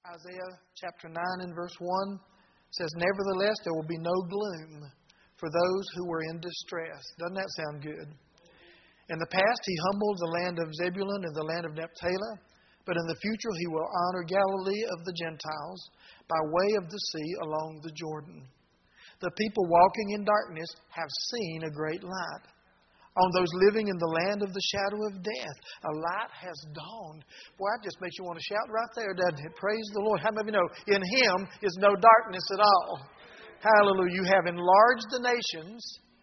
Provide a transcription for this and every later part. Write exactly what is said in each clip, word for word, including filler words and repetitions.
Isaiah chapter nine and verse one says, "Nevertheless, there will be no gloom for those who were in distress." Doesn't that sound good? In the past, He humbled the land of Zebulun and the land of Naphtali, but in the future He will honor Galilee of the Gentiles by way of the sea along the Jordan. The people walking in darkness have seen a great light. On those living in the land of the shadow of death, a light has dawned. Boy, that just makes you want to shout right there, doesn't it? Praise the Lord. How many of you know in Him is no darkness at all? Hallelujah. You have enlarged the nations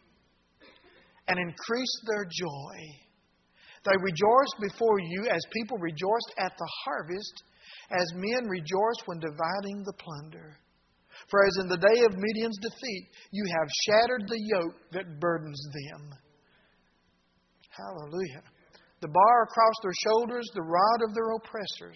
and increased their joy. They rejoiced before you as people rejoiced at the harvest, as men rejoice when dividing the plunder. For as in the day of Midian's defeat, you have shattered the yoke that burdens them. Hallelujah. The bar across their shoulders, the rod of their oppressors.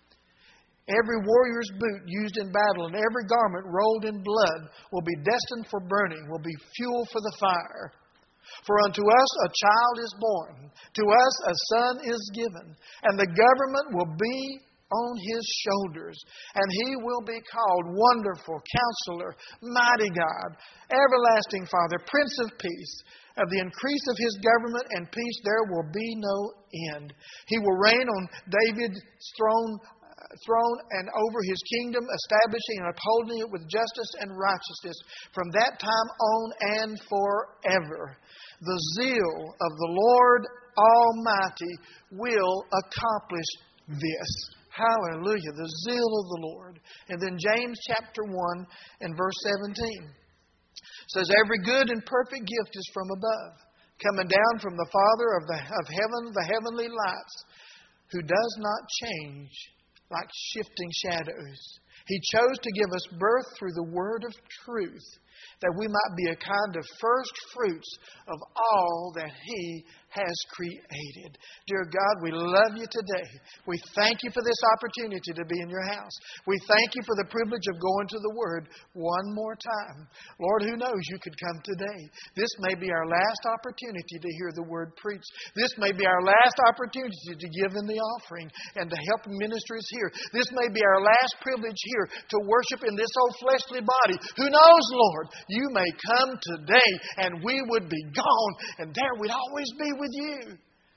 Every warrior's boot used in battle and every garment rolled in blood will be destined for burning, will be fuel for the fire. For unto us a child is born, to us a son is given, and the government will be on His shoulders, and He will be called Wonderful, Counselor, Mighty God, Everlasting Father, Prince of Peace. Of the increase of His government and peace there will be no end. He will reign on David's throne, uh, throne and over His kingdom, establishing and upholding it with justice and righteousness from that time on and forever. The zeal of the Lord Almighty will accomplish this. Hallelujah. The zeal of the Lord. And then James chapter one and verse seventeen. Says, "Every good and perfect gift is from above, coming down from the Father of the of heaven, the heavenly lights, who does not change like shifting shadows. He chose to give us birth through the word of truth, that we might be a kind of first fruits of all that He has created." Dear God, we love You today. We thank You for this opportunity to be in Your house. We thank You for the privilege of going to the Word one more time. Lord, who knows, You could come today. This may be our last opportunity to hear the Word preached. This may be our last opportunity to give in the offering and to help ministries here. This may be our last privilege here to worship in this old fleshly body. Who knows, Lord? You may come today and we would be gone, and there we'd always be with You.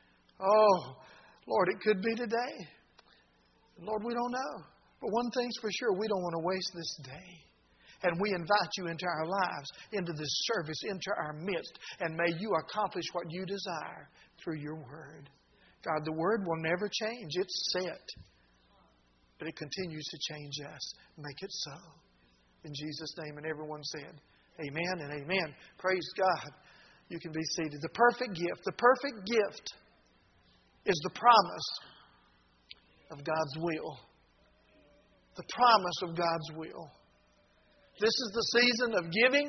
Oh, Lord, it could be today. Lord, we don't know. But one thing's for sure, we don't want to waste this day. And we invite You into our lives, into this service, into our midst. And may You accomplish what You desire through Your Word. God, the Word will never change. It's set. But it continues to change us. Make it so. In Jesus' name. And everyone said, amen and amen. Praise God. You can be seated. The perfect gift. The perfect gift is the promise of God's will. The promise of God's will. This is the season of giving.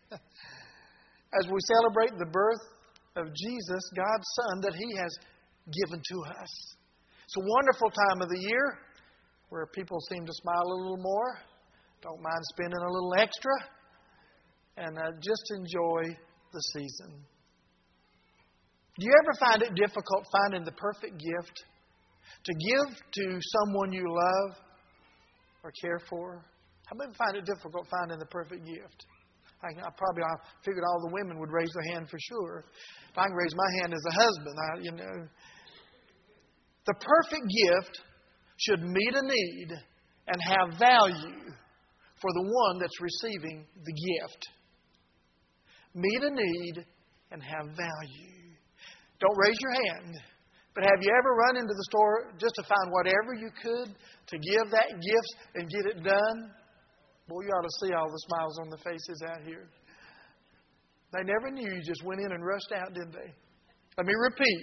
As we celebrate the birth of Jesus, God's Son, that He has given to us. It's a wonderful time of the year where people seem to smile a little more, don't mind spending a little extra, and uh, just enjoy the season. Do you ever find it difficult finding the perfect gift to give to someone you love or care for? How many find it difficult finding the perfect gift? I, I probably I figured all the women would raise their hand for sure. If I can raise my hand as a husband, I, you know, the perfect gift should meet a need and have value for the one that's receiving the gift. Meet a need and have value. Don't raise your hand. But have you ever run into the store just to find whatever you could to give that gift and get it done? Boy, you ought to see all the smiles on the faces out here. They never knew you just went in and rushed out, did they? Let me repeat.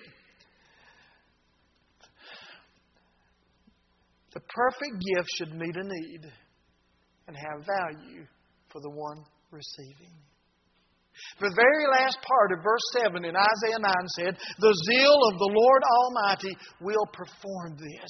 The perfect gift should meet a need and have value for the one receiving. The very last part of verse seven in Isaiah nine said, "The zeal of the Lord Almighty will perform this."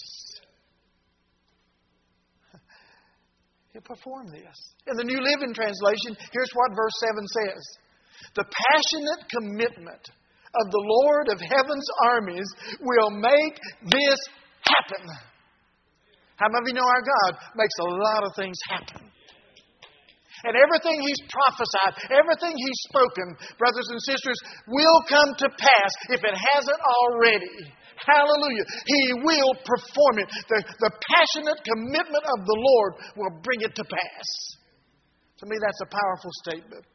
He'll perform this. In the New Living Translation, here's what verse seven says. "The passionate commitment of the Lord of heaven's armies will make this happen." How many of you know our God makes a lot of things happen? And everything He's prophesied, everything He's spoken, brothers and sisters, will come to pass if it hasn't already. Hallelujah. He will perform it. The, the passionate commitment of the Lord will bring it to pass. To me, that's a powerful statement.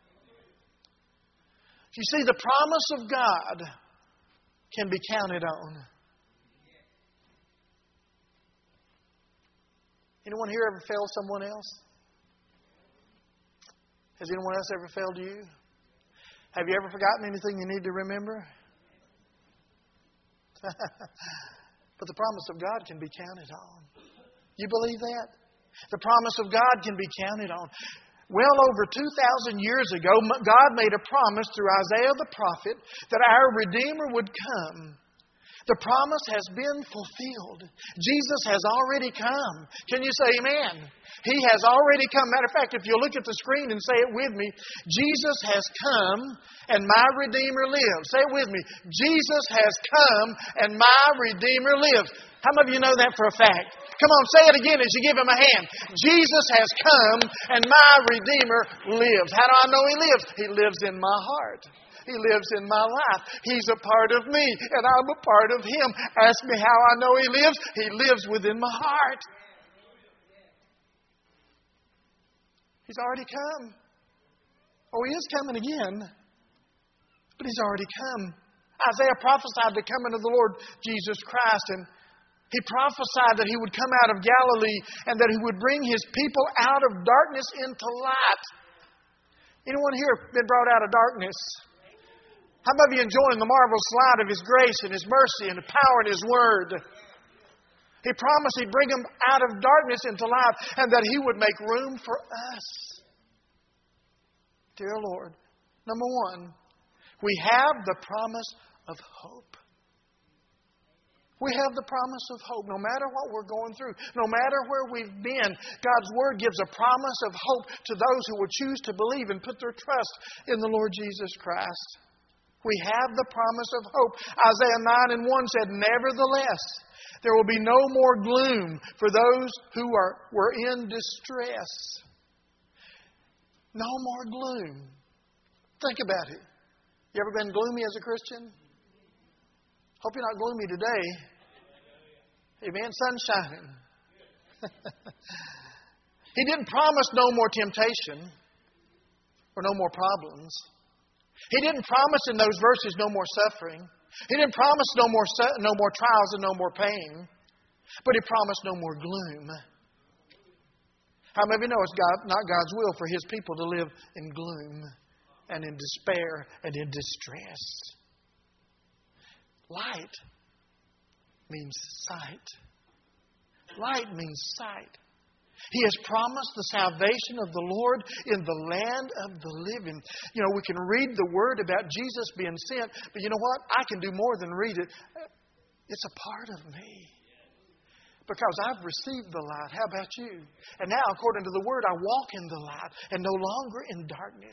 You see, the promise of God can be counted on. Anyone here ever failed someone else? Has anyone else ever failed you? Have you ever forgotten anything you need to remember? But the promise of God can be counted on. You believe that? The promise of God can be counted on. Well over two thousand years ago, God made a promise through Isaiah the prophet that our Redeemer would come. The promise has been fulfilled. Jesus has already come. Can you say amen? He has already come. Matter of fact, if you look at the screen and say it with me, Jesus has come and my Redeemer lives. Say it with me. Jesus has come and my Redeemer lives. How many of you know that for a fact? Come on, say it again as you give Him a hand. Jesus has come and my Redeemer lives. How do I know He lives? He lives in my heart. He lives in my life. He's a part of me, and I'm a part of Him. Ask me how I know He lives. He lives within my heart. He's already come. Oh, He is coming again, but He's already come. Isaiah prophesied the coming of the Lord Jesus Christ, and he prophesied that He would come out of Galilee and that He would bring His people out of darkness into light. Anyone here been brought out of darkness? How about you enjoying the marvelous light of His grace and His mercy and His power and His Word? He promised He'd bring them out of darkness into light and that He would make room for us. Dear Lord, number one, we have the promise of hope. We have the promise of hope. No matter what we're going through, no matter where we've been, God's Word gives a promise of hope to those who will choose to believe and put their trust in the Lord Jesus Christ. We have the promise of hope. Isaiah nine and one said, nevertheless, there will be no more gloom for those who are were in distress. No more gloom. Think about it. You ever been gloomy as a Christian? Hope you're not gloomy today. Amen. Sun's shining. He didn't promise no more temptation or no more problems. He didn't promise in those verses no more suffering. He didn't promise no more su- no more trials and no more pain. But He promised no more gloom. How many of you know it's God, not God's will for His people to live in gloom and in despair and in distress? Light means sight. Light means sight. He has promised the salvation of the Lord in the land of the living. You know, we can read the Word about Jesus being sent, but you know what? I can do more than read it. It's a part of me. Because I've received the light. How about you? And now, according to the Word, I walk in the light and no longer in darkness.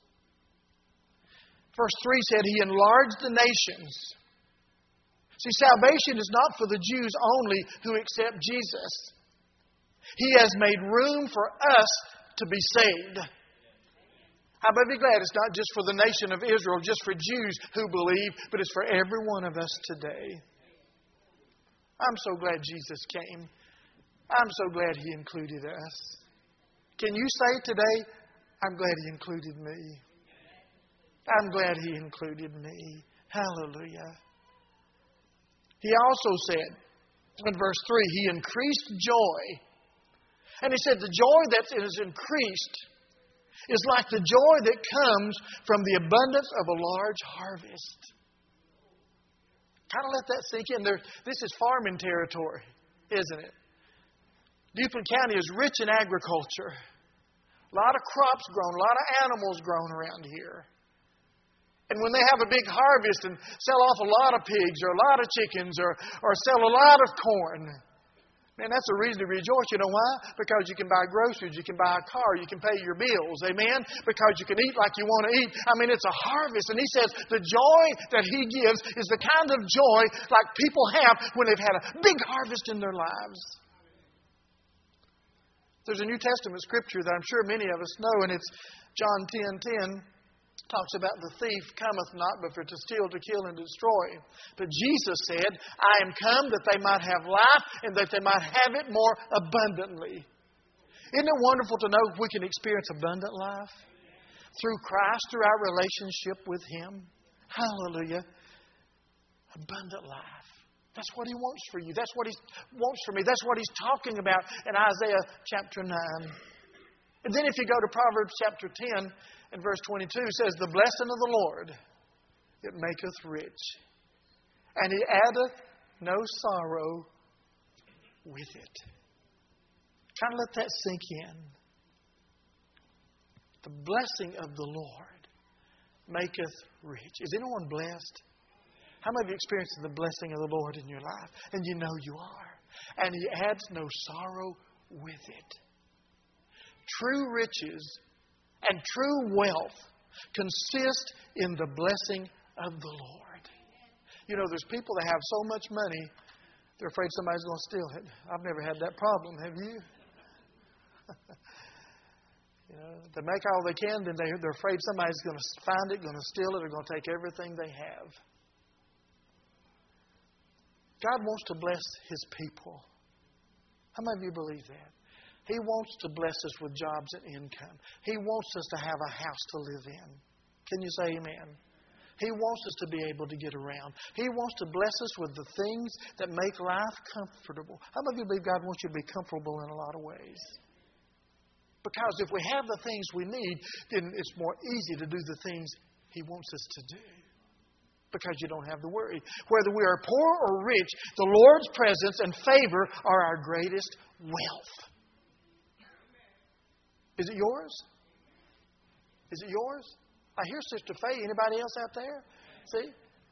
Verse three said, He enlarged the nations. See, salvation is not for the Jews only who accept Jesus. He has made room for us to be saved. How about be glad it's not just for the nation of Israel, just for Jews who believe, but it's for every one of us today. I'm so glad Jesus came. I'm so glad He included us. Can you say today, I'm glad He included me? I'm glad He included me. Hallelujah. He also said in verse three, He increased joy. And He said the joy that is increased is like the joy that comes from the abundance of a large harvest. Kind of let that sink in. There, this is farming territory, isn't it? Duplin County is rich in agriculture. A lot of crops grown, a lot of animals grown around here. And when they have a big harvest and sell off a lot of pigs or a lot of chickens or, or sell a lot of corn, man, that's a reason to rejoice. You know why? Because you can buy groceries, you can buy a car, you can pay your bills. Amen? Because you can eat like you want to eat. I mean, it's a harvest. And He says the joy that He gives is the kind of joy like people have when they've had a big harvest in their lives. There's a New Testament scripture that I'm sure many of us know, and it's John ten ten. Talks about the thief cometh not but for to steal, to kill, and to destroy. But Jesus said, I am come that they might have life and that they might have it more abundantly. Isn't it wonderful to know we can experience abundant life? Through Christ, through our relationship with Him. Hallelujah. Abundant life. That's what He wants for you. That's what He wants for me. That's what He's talking about in Isaiah chapter nine. And then if you go to Proverbs chapter ten and verse twenty-two, it says, the blessing of the Lord, it maketh rich, and He addeth no sorrow with it. Kind of let that sink in. The blessing of the Lord maketh rich. Is anyone blessed? How many of you experienced the blessing of the Lord in your life? And you know you are. And He adds no sorrow with it. True riches and true wealth consist in the blessing of the Lord. You know, there's people that have so much money, they're afraid somebody's going to steal it. I've never had that problem. Have you? You know, they make all they can, then they, they're afraid somebody's going to find it, going to steal it, or going to take everything they have. God wants to bless His people. How many of you believe that? He wants to bless us with jobs and income. He wants us to have a house to live in. Can you say amen? He wants us to be able to get around. He wants to bless us with the things that make life comfortable. How many of you believe God wants you to be comfortable in a lot of ways? Because if we have the things we need, then it's more easy to do the things He wants us to do. Because you don't have to worry. Whether we are poor or rich, the Lord's presence and favor are our greatest wealth. Is it yours? Is it yours? I hear Sister Faye. Anybody else out there? See?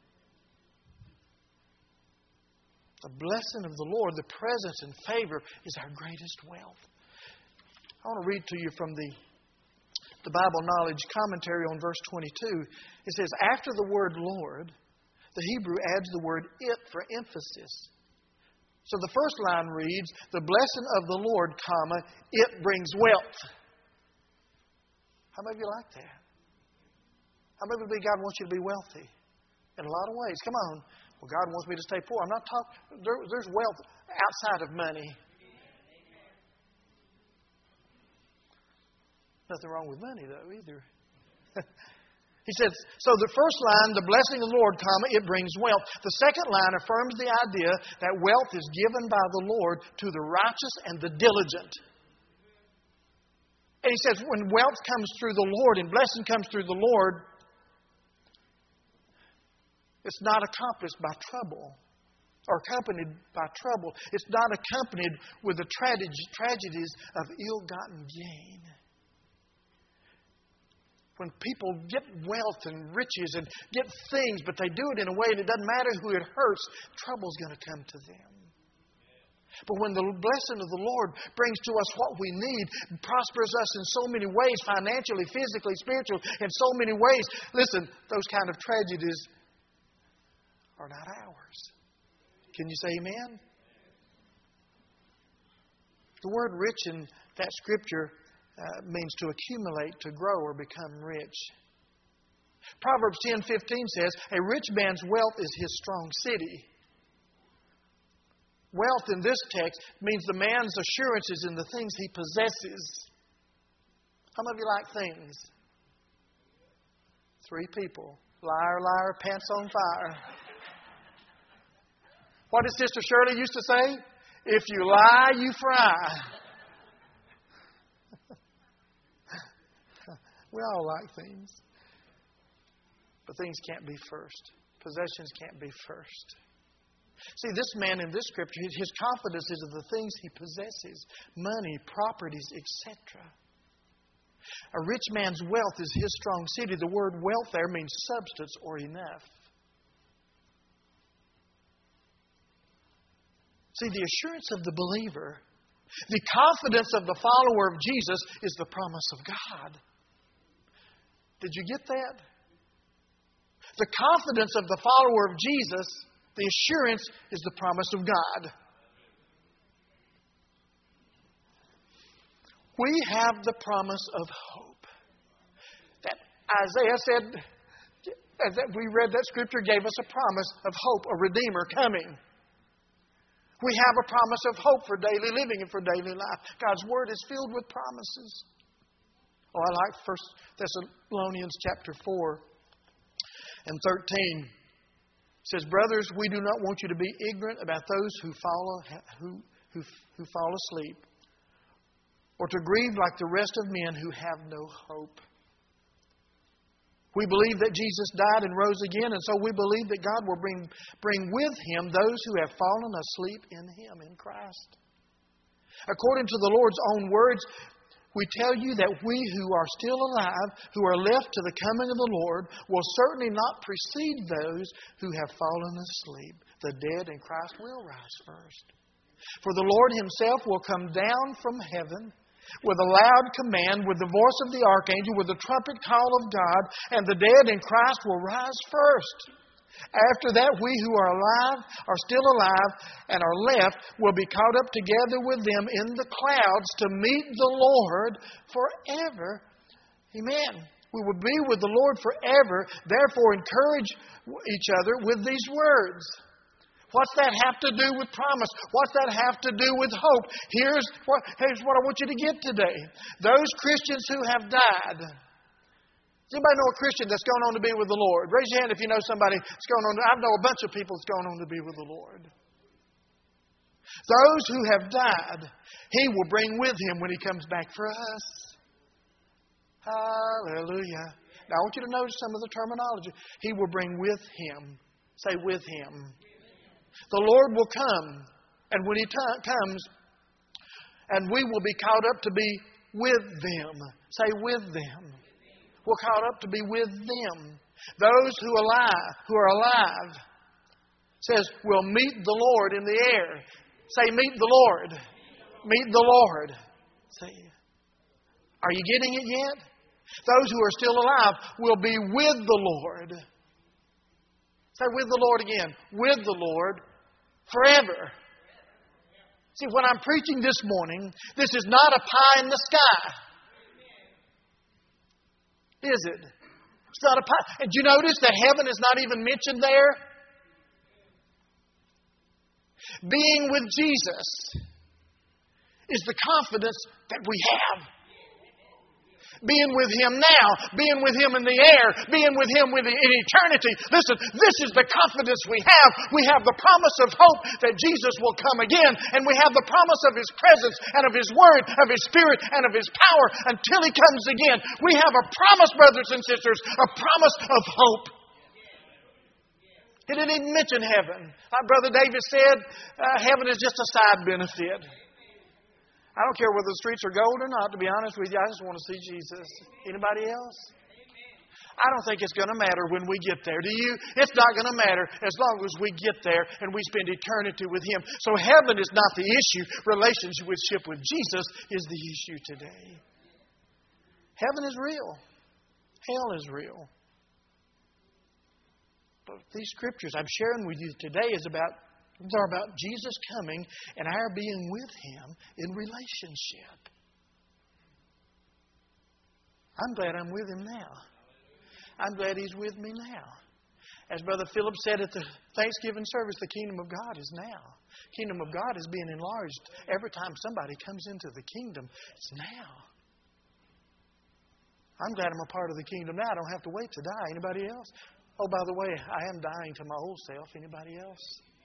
The blessing of the Lord, the presence and favor is our greatest wealth. I want to read to you from the, the Bible Knowledge Commentary on verse twenty-two. It says, after the word Lord, the Hebrew adds the word it for emphasis. So the first line reads, the blessing of the Lord, comma, it brings wealth. How many of you like that? How many of you believe God wants you to be wealthy? In a lot of ways. Come on. Well, God wants me to stay poor. I'm not talking, there, there's wealth outside of money. Nothing wrong with money, though, either. He says, so the first line, the blessing of the Lord, comma, it brings wealth. The second line affirms the idea that wealth is given by the Lord to the righteous and the diligent. And he says, when wealth comes through the Lord and blessing comes through the Lord, it's not accomplished by trouble or accompanied by trouble. It's not accompanied with the tragedies of ill-gotten gain. When people get wealth and riches and get things, but they do it in a way that it doesn't matter who it hurts, trouble's going to come to them. But when the blessing of the Lord brings to us what we need, prospers us in so many ways, financially, physically, spiritually, in so many ways, listen, those kind of tragedies are not ours. Can you say amen? The word rich in that scripture uh, means to accumulate, to grow, or become rich. Proverbs ten fifteen says, a rich man's wealth is his strong city. Wealth in this text means the man's assurance is in the things he possesses. How many of you like things? Three people. Liar, liar, pants on fire. What did Sister Shirley used to say? If you lie, you fry. We all like things. But things can't be first. Possessions can't be first. See, this man in this scripture, his confidence is in the things he possesses. Money, properties, et cetera. A rich man's wealth is his strong city. The word wealth there means substance or enough. See, the assurance of the believer, the confidence of the follower of Jesus is the promise of God. Did you get that? The confidence of the follower of Jesus, the assurance is the promise of God. We have the promise of hope. That Isaiah said, as we read that scripture, gave us a promise of hope, a Redeemer coming. We have a promise of hope for daily living and for daily life. God's Word is filled with promises. Oh, I like First Thessalonians chapter four and thirteen. It says, brothers, we do not want you to be ignorant about those who follow, who, who, who fall asleep, or to grieve like the rest of men who have no hope. We believe that Jesus died and rose again, and so we believe that God will bring, bring with Him those who have fallen asleep in Him, in Christ. According to the Lord's own words, we tell you that we who are still alive, who are left to the coming of the Lord, will certainly not precede those who have fallen asleep. The dead in Christ will rise first. For the Lord Himself will come down from heaven with a loud command, with the voice of the archangel, with the trumpet call of God, and the dead in Christ will rise first. After that, we who are alive, are still alive, and are left, will be caught up together with them in the clouds to meet the Lord forever. Amen. We will be with the Lord forever. Therefore, encourage each other with these words. What's that have to do with promise? What's that have to do with hope? Here's what, here's what I want you to get today. Those Christians who have died. Does anybody know a Christian that's gone on to be with the Lord? Raise your hand if you know somebody that's gone on. I know a bunch of people that's gone on to be with the Lord. Those who have died, He will bring with Him when He comes back for us. Hallelujah. Now I want you to notice some of the terminology. He will bring with Him. Say, with Him. The Lord will come, and when He t- comes, and we will be caught up to be with them. Say, with them. We're caught up to be with them. Those who alive, who are alive, says, will meet the Lord in the air. Say, meet the Lord. Meet the Lord. Say, are you getting it yet? Those who are still alive will be with the Lord. Say, with the Lord again. With the Lord forever. See, when I'm preaching this morning, this is not a pie in the sky. Is it? It's not a pie. And do you notice that heaven is not even mentioned there? Being with Jesus is the confidence that we have. Being with Him now, being with Him in the air, being with Him in eternity. Listen, this is the confidence we have. We have the promise of hope that Jesus will come again. And we have the promise of His presence and of His Word, of His Spirit and of His power until He comes again. We have a promise, brothers and sisters, a promise of hope. He didn't even mention heaven. Like Brother David said, uh, heaven is just a side benefit. I don't care whether the streets are gold or not, to be honest with you. I just want to see Jesus. Anybody else? I don't think it's going to matter when we get there. Do you? It's not going to matter as long as we get there and we spend eternity with Him. So heaven is not the issue. Relationship with Jesus is the issue today. Heaven is real. Hell is real. But these scriptures I'm sharing with you today is about They're about Jesus coming and our being with Him in relationship. I'm glad I'm with Him now. I'm glad He's with me now. As Brother Philip said at the Thanksgiving service, the kingdom of God is now. The kingdom of God is being enlarged every time somebody comes into the kingdom. It's now. I'm glad I'm a part of the kingdom now. I don't have to wait to die. Anybody else? Oh, by the way, I am dying to my old self. Anybody else?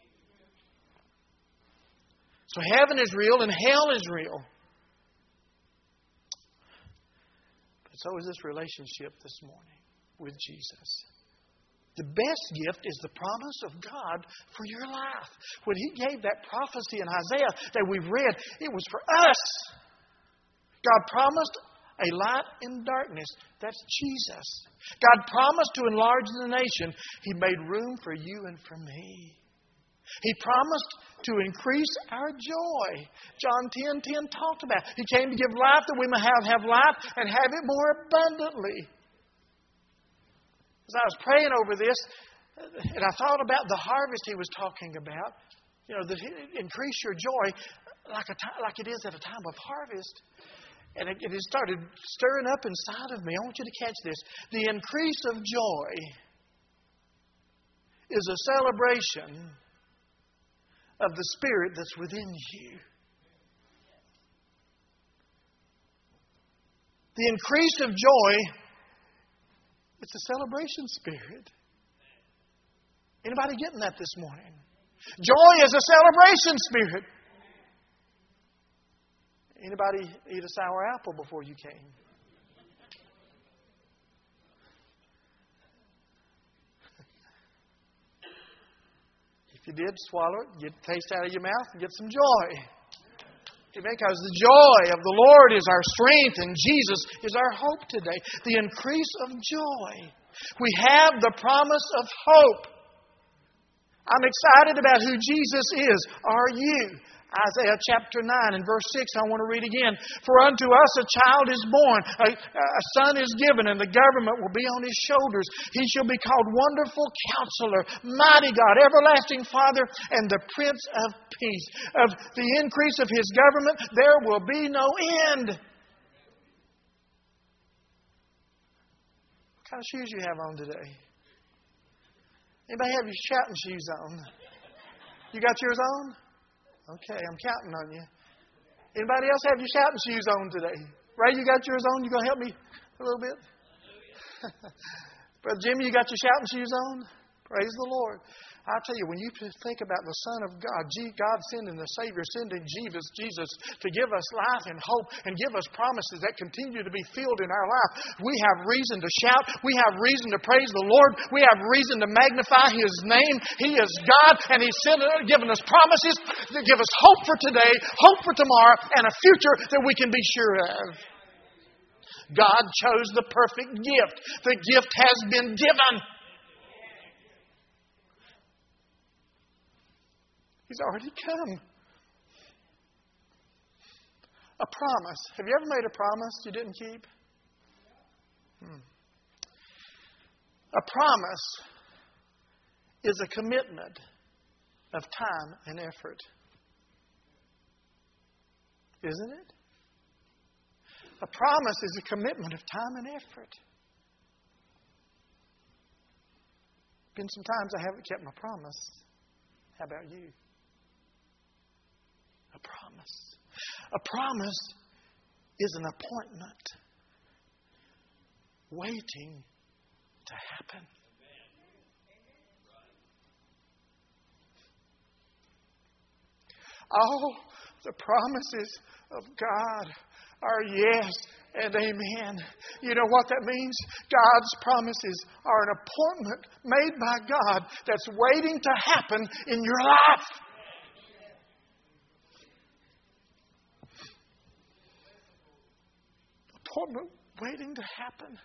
So heaven is real and hell is real. But so is this relationship this morning with Jesus. The best gift is the promise of God for your life. When He gave that prophecy in Isaiah that we've read, it was for us. God promised a light in darkness. That's Jesus. God promised to enlarge the nation. He made room for you and for me. He promised to increase our joy. John ten ten talked about it. He came to give life that we may have, have life and have it more abundantly. As I was praying over this, and I thought about the harvest He was talking about, you know, that increase your joy like a time, like it is at a time of harvest. And it, it started stirring up inside of me. I want you to catch this. The increase of joy is a celebration of the Spirit that's within you. The increase of joy, it's a celebration spirit. Anybody getting that this morning? Joy is a celebration spirit. Anybody eat a sour apple before you came? If you did, swallow it, get the taste out of your mouth, and get some joy. Because the joy of the Lord is our strength and Jesus is our hope today. The increase of joy. We have the promise of hope. I'm excited about who Jesus is. Are you? Isaiah chapter nine and verse six, I want to read again. For unto us a child is born, a, a son is given, and the government will be on his shoulders. He shall be called Wonderful Counselor, Mighty God, Everlasting Father, and the Prince of Peace. Of the increase of his government, there will be no end. What kind of shoes you have on today? Anybody have your shouting shoes on? You got yours on? Okay, I'm counting on you. Anybody else have your shouting shoes on today? Ray, you got yours on? You going to help me a little bit? Brother Jimmy, you got your shouting shoes on? Praise the Lord. I tell you, when you think about the Son of God, God sending the Savior, sending Jesus, Jesus to give us life and hope and give us promises that continue to be filled in our life, we have reason to shout. We have reason to praise the Lord. We have reason to magnify His name. He is God, and He's given us promises that give us hope for today, hope for tomorrow, and a future that we can be sure of. God chose the perfect gift. The gift has been given. He's already come. A promise. Have you ever made a promise you didn't keep? Hmm. A promise is a commitment of time and effort. Isn't it? A promise is a commitment of time and effort. Been some times I haven't kept my promise. How about you? A promise. A promise is an appointment waiting to happen. All the promises of God are yes and amen. You know what that means? God's promises are an appointment made by God that's waiting to happen in your life. Appointment waiting to happen.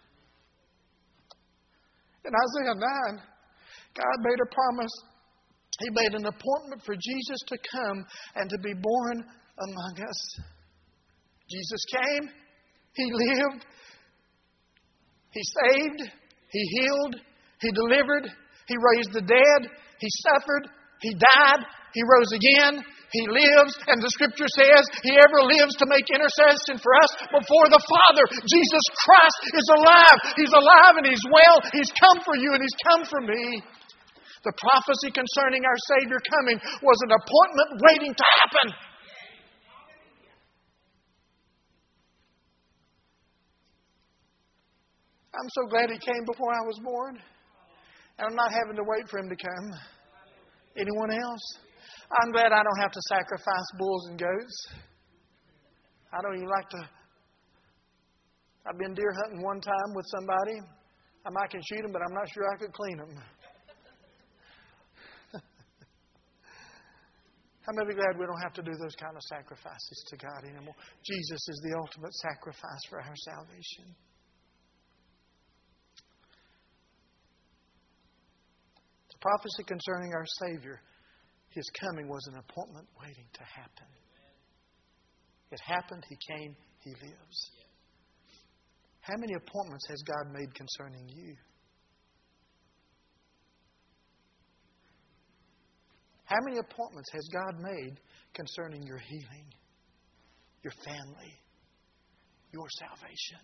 In Isaiah nine, God made a promise. He made an appointment for Jesus to come and to be born among us. Jesus came. He lived. He saved. He healed. He delivered. He raised the dead. He suffered. He died. He rose again. He lives. And the Scripture says He ever lives to make intercession for us before the Father. Jesus Christ is alive. He's alive and He's well. He's come for you and He's come for me. The prophecy concerning our Savior coming was an appointment waiting to happen. I'm so glad He came before I was born. And I'm not having to wait for Him to come. Anyone else? I'm glad I don't have to sacrifice bulls and goats. I don't even like to... I've been deer hunting one time with somebody. I might can shoot them, but I'm not sure I could clean them. How many are glad we don't have to do those kind of sacrifices to God anymore? Jesus is the ultimate sacrifice for our salvation. The prophecy concerning our Savior, His coming was an appointment waiting to happen. It happened, He came, He lives. How many appointments has God made concerning you? How many appointments has God made concerning your healing, your family, your salvation.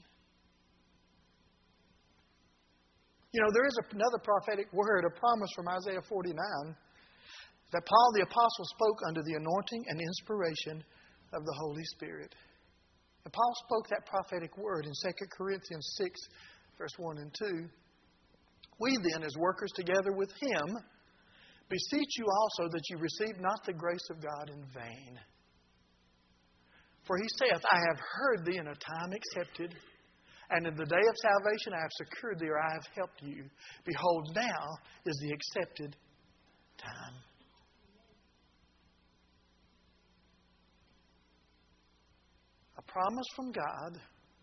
You know, there is another prophetic word, a promise from Isaiah forty-nine, that Paul the Apostle spoke under the anointing and inspiration of the Holy Spirit. And Paul spoke that prophetic word in Second Corinthians six, verse one and two. We then, as workers together with Him, beseech you also that you receive not the grace of God in vain. For He saith, I have heard thee in a time accepted, and in the day of salvation I have secured thee, or I have helped you. Behold, now is the accepted time. A promise from God.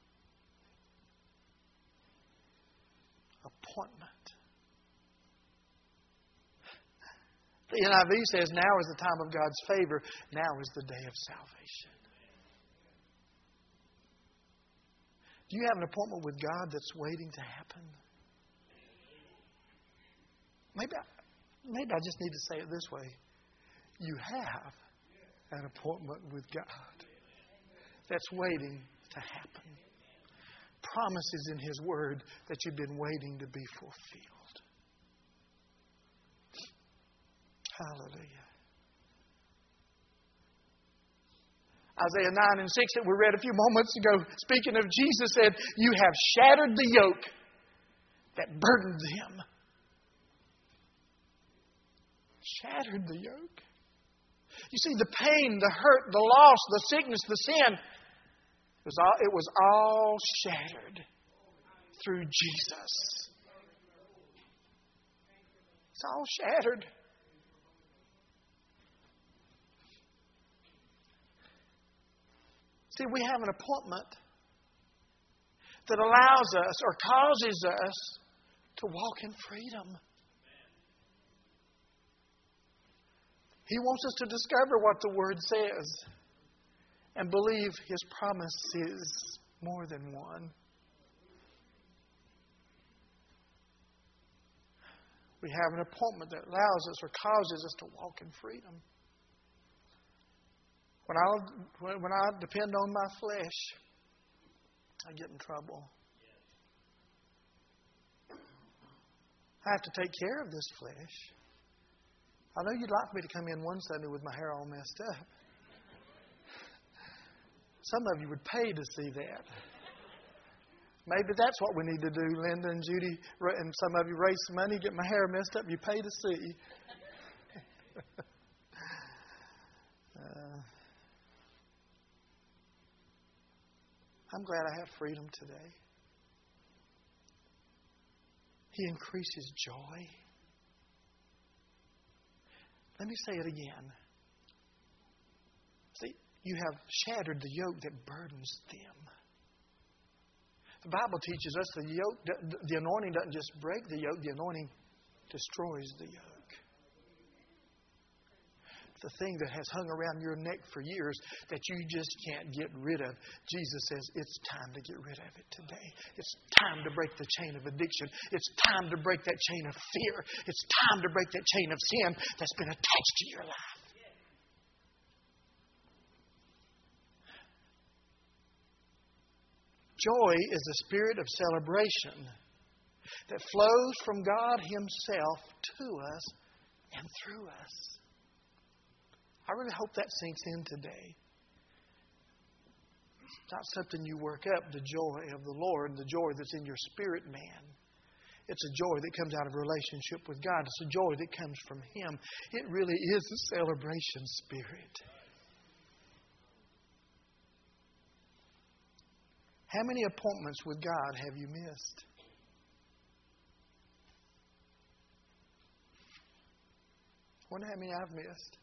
Appointment. The N I V says, now is the time of God's favor. Now is the day of salvation. Do you have an appointment with God that's waiting to happen? Maybe I, maybe I just need to say it this way. You have an appointment with God that's waiting to happen. Promises in His Word that you've been waiting to be fulfilled. Hallelujah. Isaiah nine and six that we read a few moments ago, speaking of Jesus, said, you have shattered the yoke that burdened them. Shattered the yoke. You see, the pain, the hurt, the loss, the sickness, the sin, it was all, it was all shattered through Jesus. It's all shattered. See, we have an appointment that allows us or causes us to walk in freedom. He wants us to discover what the Word says and believe His promise is more than one. We have an appointment that allows us or causes us to walk in freedom. When I when I depend on my flesh, I get in trouble. I have to take care of this flesh. I know you'd like me to come in one Sunday with my hair all messed up. Some of you would pay to see that. Maybe that's what we need to do, Linda and Judy, and some of you raise some money, get my hair messed up, you pay to see. uh, I'm glad I have freedom today. He increases joy. Let me say it again. See, you have shattered the yoke that burdens them. The Bible teaches us the yoke, the anointing doesn't just break the yoke, the anointing destroys the yoke. The thing that has hung around your neck for years that you just can't get rid of. Jesus says it's time to get rid of it today. It's time to break the chain of addiction. It's time to break that chain of fear. It's time to break that chain of sin that's been attached to your life. Joy is the spirit of celebration that flows from God Himself to us and through us. I really hope that sinks in today. It's not something you work up, the joy of the Lord, the joy that's in your spirit man. It's a joy that comes out of a relationship with God. It's a joy that comes from Him. It really is a celebration spirit. How many appointments with God have you missed? I wonder how many I've missed.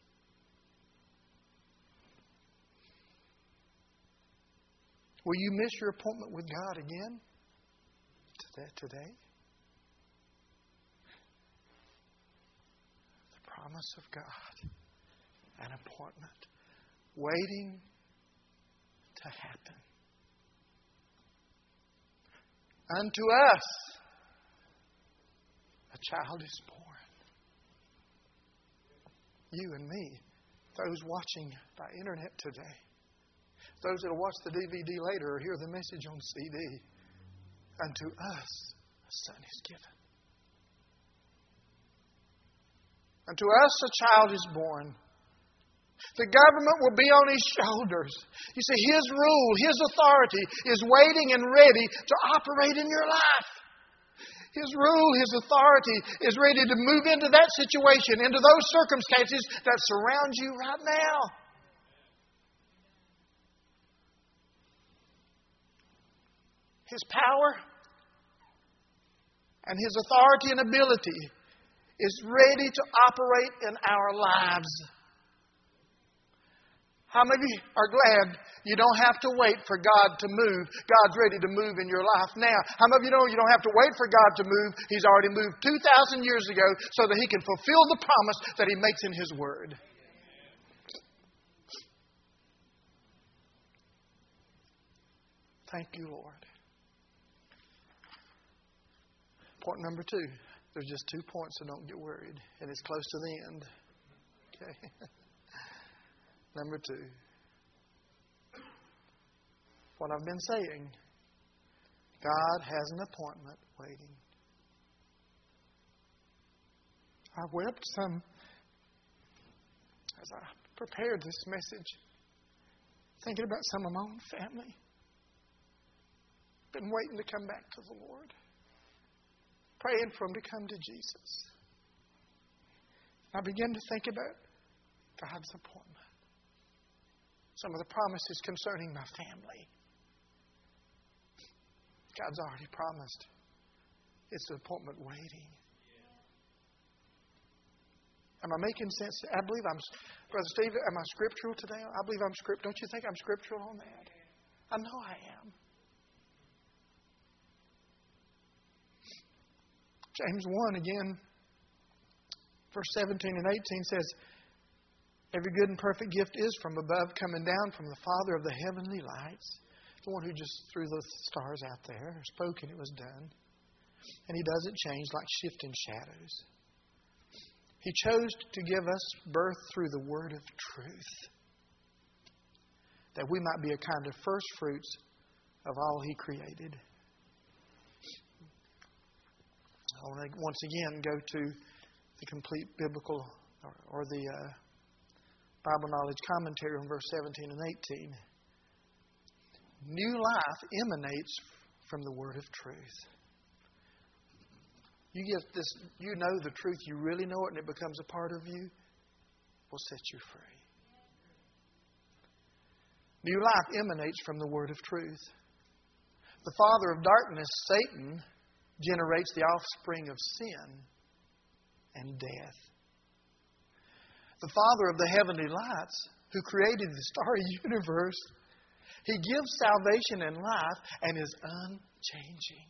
Will you miss your appointment with God again today? The promise of God, an appointment waiting to happen. Unto us a child is born. You and me, those watching by internet today, Those that will watch the D V D later or hear the message on C D. Unto us a son is given. Unto us a child is born. The government will be on His shoulders. You see, His rule, His authority is waiting and ready to operate in your life. His rule, His authority is ready to move into that situation, into those circumstances that surround you right now. His power and His authority and ability is ready to operate in our lives. How many of you are glad you don't have to wait for God to move? God's ready to move in your life now. How many of you know you don't have to wait for God to move? He's already moved two thousand years ago so that He can fulfill the promise that He makes in His Word. Thank you, Lord. Point number two. There's just two points, so don't get worried. And it's close to the end. Okay. Number two. What I've been saying. God has an appointment waiting. I wept some as I prepared this message, thinking about some of my own family. Been waiting to come back to the Lord. Praying for them to come to Jesus. I began to think about God's appointment. Some of the promises concerning my family. God's already promised. It's an appointment waiting. Am I making sense? I believe I'm, Brother Steve, am I scriptural today? I believe I'm scriptural. Don't you think I'm scriptural on that? I know I am. James one again, verse seventeen and eighteen says, every good and perfect gift is from above, coming down from the Father of the heavenly lights, the one who just threw the stars out there, spoke and it was done. And He doesn't change like shifting shadows. He chose to give us birth through the word of truth, that we might be a kind of first fruits of all He created. I want to once again go to the complete biblical or, or the uh, Bible knowledge commentary on verse seventeen and eighteen. New life emanates from the word of truth. You get this, you know the truth, you really know it, and it becomes a part of you, will set you free. New life emanates from the word of truth. The father of darkness, Satan, generates the offspring of sin and death. The Father of the heavenly lights, who created the starry universe, He gives salvation and life and is unchanging.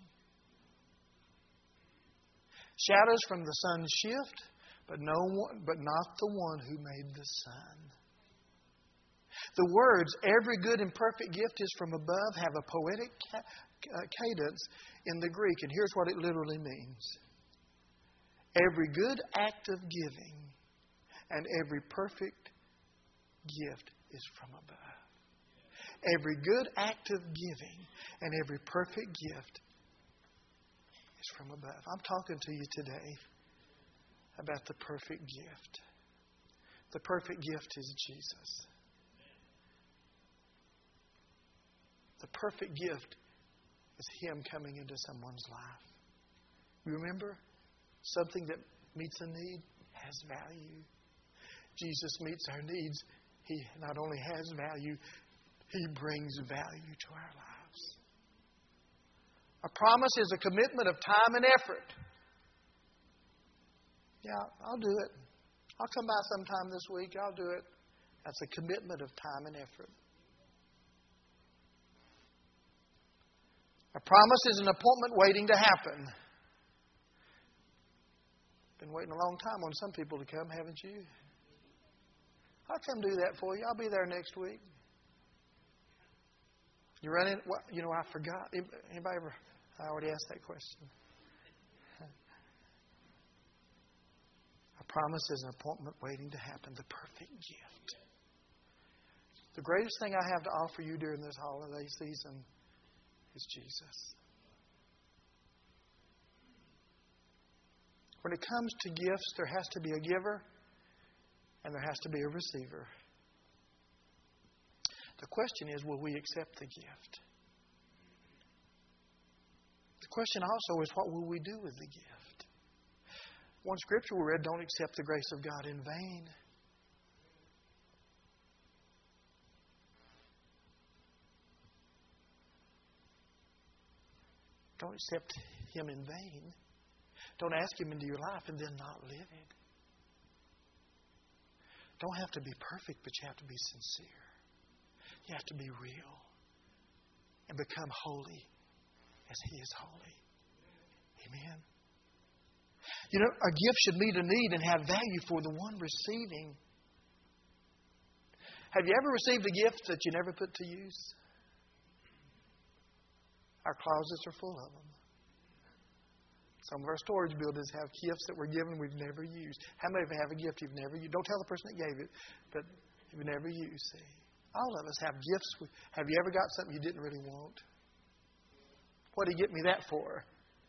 Shadows from the sun shift, but no one, but not the one who made the sun. The words, every good and perfect gift is from above, have a poetic cadence in the Greek. And here's what it literally means. Every good act of giving and every perfect gift is from above. Every good act of giving and every perfect gift is from above. I'm talking to you today about the perfect gift. The perfect gift is Jesus. The perfect gift is Him coming into someone's life. You remember? Something that meets a need has value. Jesus meets our needs. He not only has value, He brings value to our lives. A promise is a commitment of time and effort. Yeah, I'll do it. I'll come by sometime this week. I'll do it. That's a commitment of time and effort. A promise is an appointment waiting to happen. Been waiting a long time on some people to come, haven't you? I'll come do that for you. I'll be there next week. You running? Well, you know, I forgot. Anybody ever? I already asked that question. A promise is an appointment waiting to happen. The perfect gift. The greatest thing I have to offer you during this holiday season is Jesus. When it comes to gifts, there has to be a giver and there has to be a receiver. The question is, will we accept the gift? The question also is, what will we do with the gift? One scripture we read, don't accept the grace of God in vain. Don't accept Him in vain. Don't ask Him into your life and then not live it. Don't have to be perfect, but you have to be sincere. You have to be real and become holy as He is holy. Amen. You know, a gift should meet a need and have value for the one receiving. Have you ever received a gift that you never put to use? Our closets are full of them. Some of our storage buildings have gifts that were given we've never used. How many of you have a gift you've never used? Don't tell the person that gave it, but you've never used. See, all of us have gifts. Have you ever got something you didn't really want? What did He get me that for?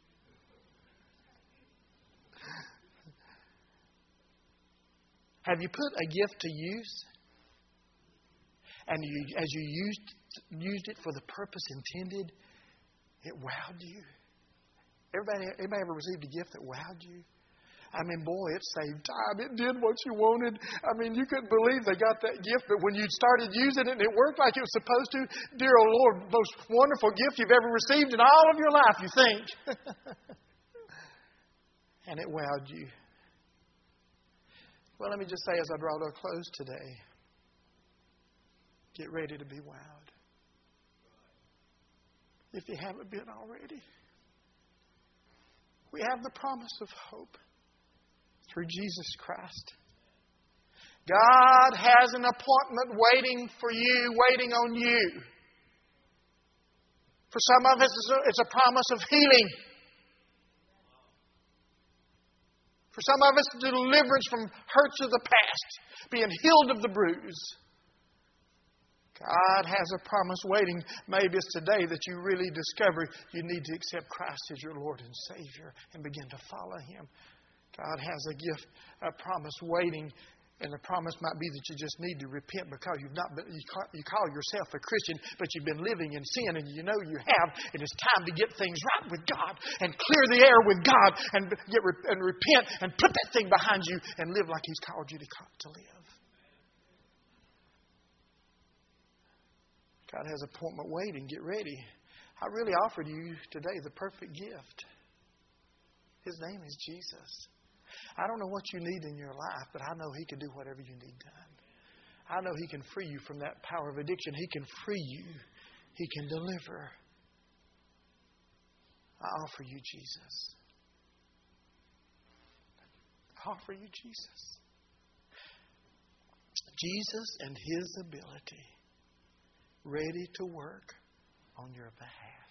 Have you put a gift to use? And you, as you used, used it for the purpose intended, it wowed you? Everybody, anybody ever received a gift that wowed you? I mean, boy, it saved time. It did what you wanted. I mean, you couldn't believe they got that gift, but when you started using it and it worked like it was supposed to, dear old Lord, most wonderful gift you've ever received in all of your life, you think. And it wowed you. Well, let me just say as I draw to a close today, get ready to be wowed. If you haven't been already. We have the promise of hope through Jesus Christ. God has an appointment waiting for you, waiting on you. For some of us, it's a promise of healing. For some of us, deliverance from hurts of the past, being healed of the bruise. God has a promise waiting. Maybe it's today that you really discover you need to accept Christ as your Lord and Savior and begin to follow Him. God has a gift, a promise waiting, and the promise might be that you just need to repent because you've not been, you call, you call yourself a Christian, but you've been living in sin, and you know you have. And it's time to get things right with God and clear the air with God and get and repent and put that thing behind you and live like He's called you to, to live. God has an appointment waiting. Get ready. I really offered you today the perfect gift. His name is Jesus. I don't know what you need in your life, but I know He can do whatever you need done. I know He can free you from that power of addiction. He can free you. He can deliver. I offer you Jesus. I offer you Jesus. Jesus and His ability ready to work on your behalf.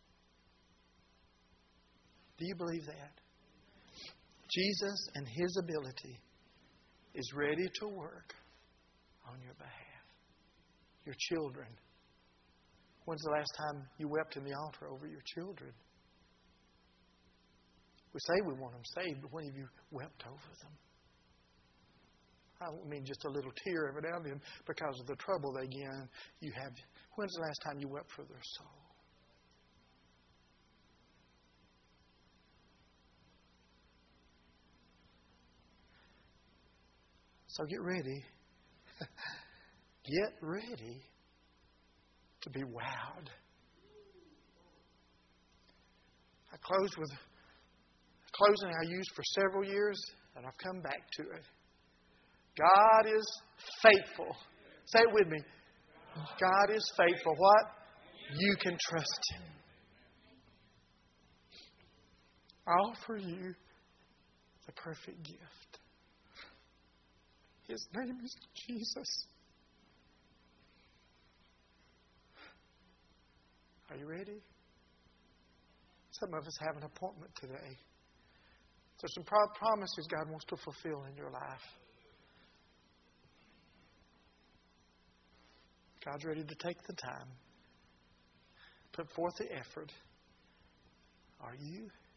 Do you believe that? Jesus and His ability is ready to work on your behalf. Your children. When's the last time you wept in the altar over your children? We say we want them saved, but when have you wept over them? I don't mean just a little tear every now and then because of the trouble they get in. You have. When's the last time you wept for their soul? So get ready. Get ready to be wowed. I closed with a closing I used for several years, and I've come back to it. God is faithful. Say it with me. God is faithful. What? You can trust Him. I offer you the perfect gift. His name is Jesus. Are you ready? Some of us have an appointment today. There's some promises God wants to fulfill in your life. God's ready to take the time, put forth the effort. Are you?